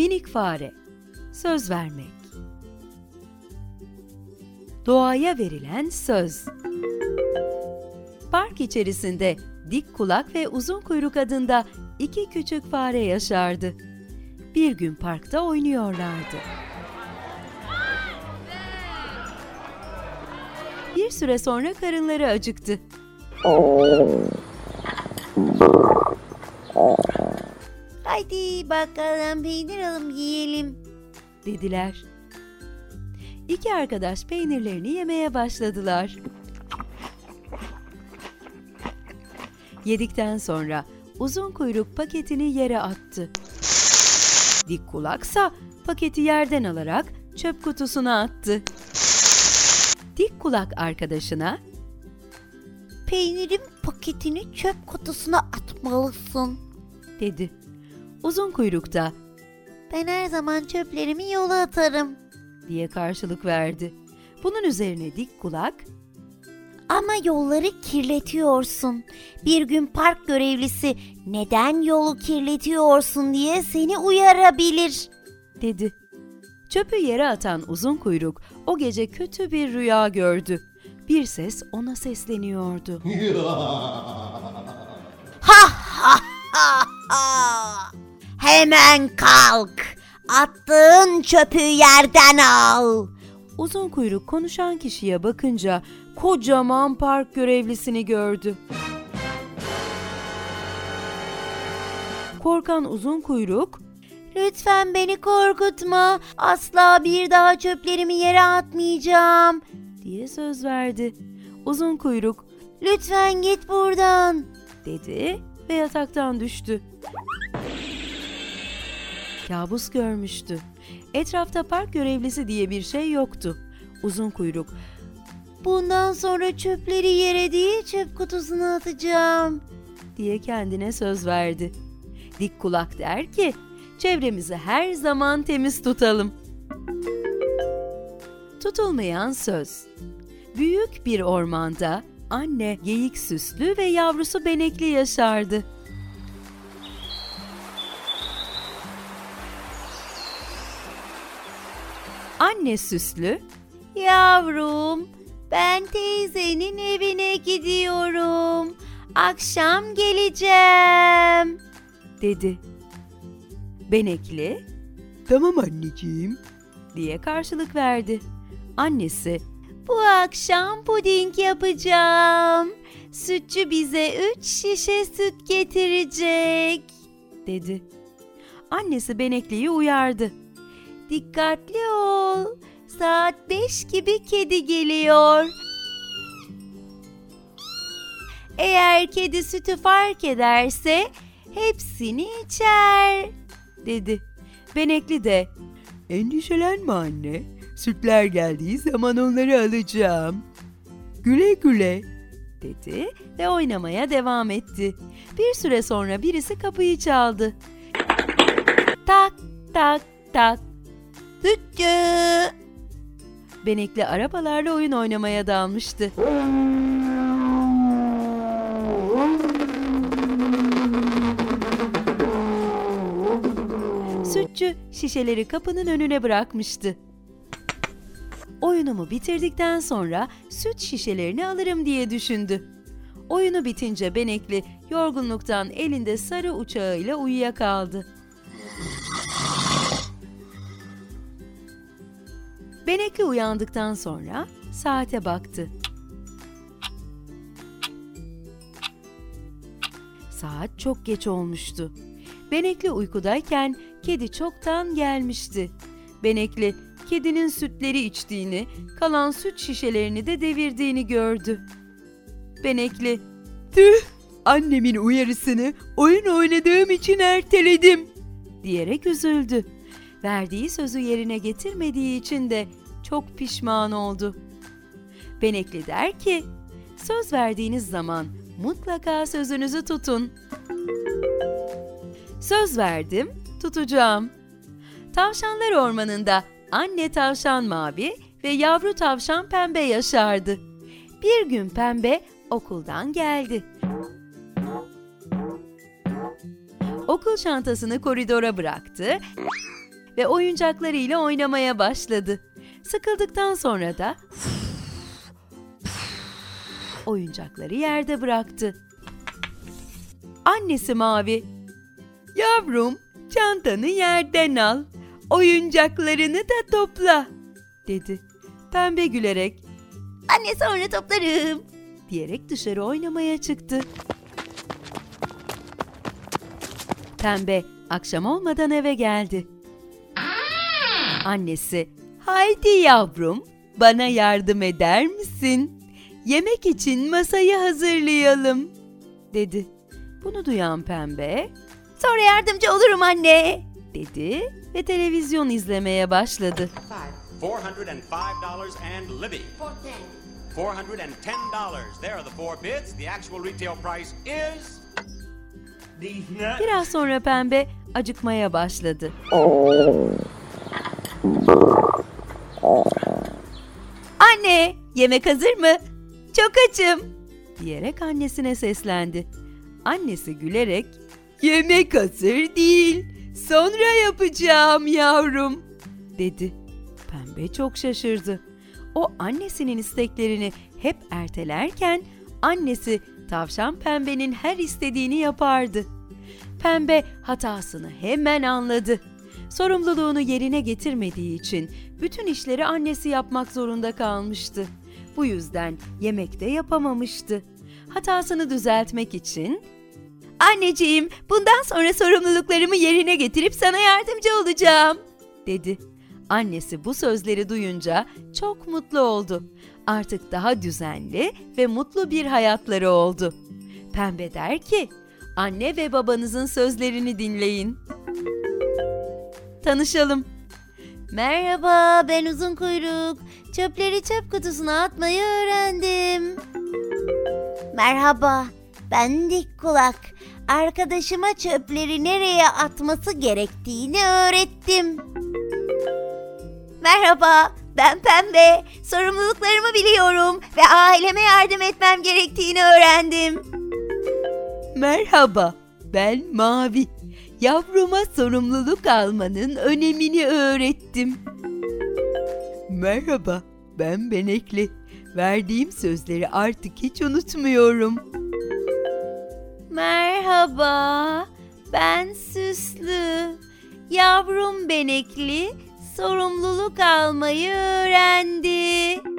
Minik fare. Söz vermek. Doğaya verilen söz. Park içerisinde dik kulak ve uzun kuyruk adında iki küçük fare yaşardı. Bir gün parkta oynuyorlardı. Bir süre sonra karınları acıktı. Haydi bakalım peynir alalım yiyelim, dediler. İki arkadaş peynirlerini yemeye başladılar. Yedikten sonra uzun kuyruk paketini yere attı. Dik kulaksa paketi yerden alarak çöp kutusuna attı. Dik kulak arkadaşına, peynirin paketini çöp kutusuna atmalısın, dedi. Uzun kuyruk da, ben her zaman çöplerimi yola atarım, diye karşılık verdi. Bunun üzerine dik kulak, ama yolları kirletiyorsun. Bir gün park görevlisi neden yolu kirletiyorsun diye seni uyarabilir, dedi. Çöpü yere atan uzun kuyruk o gece kötü bir rüya gördü. Bir ses ona sesleniyordu. Ha ha ha ha! Hemen kalk, attığın çöpü yerden al. Uzun kuyruk konuşan kişiye bakınca kocaman park görevlisini gördü. Korkan uzun kuyruk, Lütfen beni korkutma, asla bir daha çöplerimi yere atmayacağım, diye söz verdi. Uzun kuyruk, lütfen git buradan, dedi ve yataktan düştü. Kabus görmüştü. Etrafta park görevlisi diye bir şey yoktu. Uzun kuyruk, bundan sonra çöpleri yere değil çöp kutusuna atacağım, diye kendine söz verdi. Dik kulak der ki, çevremizi her zaman temiz tutalım. Tutulmayan söz. Büyük bir ormanda anne geyik süslü ve yavrusu benekli yaşardı. Anne süslü, yavrum, ben teyzenin evine gidiyorum, akşam geleceğim, dedi. Benekli, tamam anneciğim, diye karşılık verdi. Annesi, bu akşam puding yapacağım, sütçü bize 3 şişe süt getirecek, dedi. Annesi Benekli'yi uyardı. Dikkatli ol, saat 5 gibi kedi geliyor. Eğer kedi sütü fark ederse hepsini içer, dedi. Benekli de, endişelenme anne, sütler geldiği zaman onları alacağım. Güle güle, dedi ve oynamaya devam etti. Bir süre sonra birisi kapıyı çaldı. Tak tak tak. Sütçü! Benekli arabalarla oyun oynamaya dalmıştı. Sütçü şişeleri kapının önüne bırakmıştı. Oyunumu bitirdikten sonra süt şişelerini alırım diye düşündü. Oyunu bitince Benekli yorgunluktan elinde sarı uçağıyla uyuyakaldı. Benekli uyandıktan sonra saate baktı. Saat çok geç olmuştu. Benekli uykudayken kedi çoktan gelmişti. Benekli kedinin sütleri içtiğini, kalan süt şişelerini de devirdiğini gördü. Benekli, "Tüh! Annemin uyarısını oyun oynadığım için erteledim," diyerek üzüldü. Verdiği sözü yerine getirmediği için de çok pişman oldu. Benekli der ki, söz verdiğiniz zaman mutlaka sözünüzü tutun. Söz verdim, tutacağım. Tavşanlar ormanında anne tavşan mavi ve yavru tavşan pembe yaşardı. Bir gün pembe okuldan geldi. Okul çantasını koridora bıraktı ve oyuncaklarıyla oynamaya başladı. Sıkıldıktan sonra da oyuncakları yerde bıraktı. Annesi Mavi, "Yavrum, çantanı yerden al, oyuncaklarını da topla," dedi. Pembe gülerek, Anne, sonra toplarım diyerek dışarı oynamaya çıktı. Pembe akşam olmadan eve geldi. Annesi, "Haydi yavrum, bana yardım eder misin? Yemek için masayı hazırlayalım," dedi. Bunu duyan Pembe, Sonra yardımcı olurum anne dedi ve televizyon izlemeye başladı. $405 and Libby. $410. There are the four bids. The actual retail price is... Biraz sonra Pembe acıkmaya başladı. Anne, yemek hazır mı? Çok açım Diyerek annesine seslendi. Annesi gülerek, "Yemek hazır değil, sonra yapacağım yavrum," dedi. Pembe çok şaşırdı. O annesinin isteklerini hep ertelerken annesi Tavşan Pembe'nin her istediğini yapardı. Pembe hatasını hemen anladı. Sorumluluğunu yerine getirmediği için bütün işleri annesi yapmak zorunda kalmıştı. Bu yüzden yemek de yapamamıştı. Hatasını düzeltmek için, Anneciğim, bundan sonra sorumluluklarımı yerine getirip sana yardımcı olacağım dedi. Annesi bu sözleri duyunca çok mutlu oldu. Artık daha düzenli ve mutlu bir hayatları oldu. Pembe der ki, "Anne ve babanızın sözlerini dinleyin." Tanışalım. Merhaba, ben Uzun Kuyruk. Çöpleri çöp kutusuna atmayı öğrendim. Merhaba, ben Dik Kulak. Arkadaşıma çöpleri nereye atması gerektiğini öğrettim. Merhaba, ben Pembe. Sorumluluklarımı biliyorum ve aileme yardım etmem gerektiğini öğrendim. Merhaba, ben Mavi. Yavruma sorumluluk almanın önemini öğrettim. Merhaba, ben Benekli. Verdiğim sözleri artık hiç unutmuyorum. Merhaba, ben Süslü. Yavrum Benekli sorumluluk almayı öğrendi.